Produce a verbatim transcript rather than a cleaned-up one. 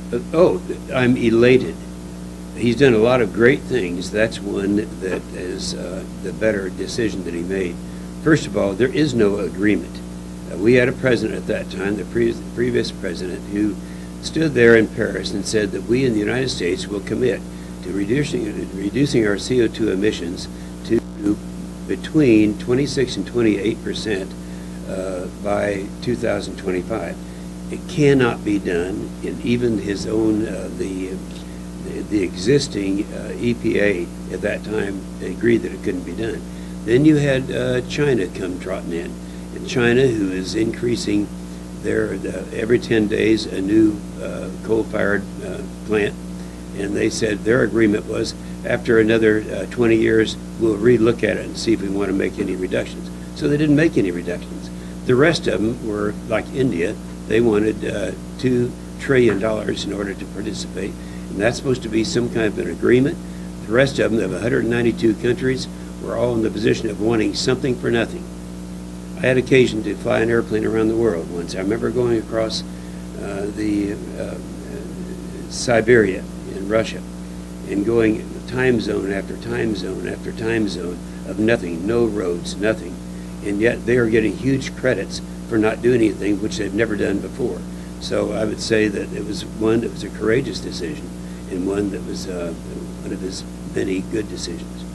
Uh, oh, I'm elated. He's done a lot of great things. That's one that is uh, the better decision that he made. First of all, there is no agreement. Uh, we had a president at that time, the pre previous president, who stood there in Paris and said that we in the United States will commit to reducing reducing our C O two emissions to between twenty-six and twenty-eight percent uh, by two thousand twenty-five. It cannot be done, and even his own uh, the, the the existing uh, E P A at that time agreed that it couldn't be done. Then you had uh, China come trotting in, and China, who is increasing their uh, every ten days a new uh, coal-fired uh, plant, and they said their agreement was after another uh, twenty years we'll re-look at it and see if we want to make any reductions. So they didn't make any reductions. The rest of them were like India. They wanted uh, two trillion dollars in order to participate, and that's supposed to be some kind of an agreement. The rest of them, of one hundred ninety-two countries, were all in the position of wanting something for nothing. I had occasion to fly an airplane around the world once. I remember going across uh, the uh, Siberia in Russia and going time zone after time zone after time zone of nothing, no roads, nothing, and yet they are getting huge credits for not doing anything which they've never done before. So I would say that it was one that was a courageous decision and one that was uh, one of his many good decisions.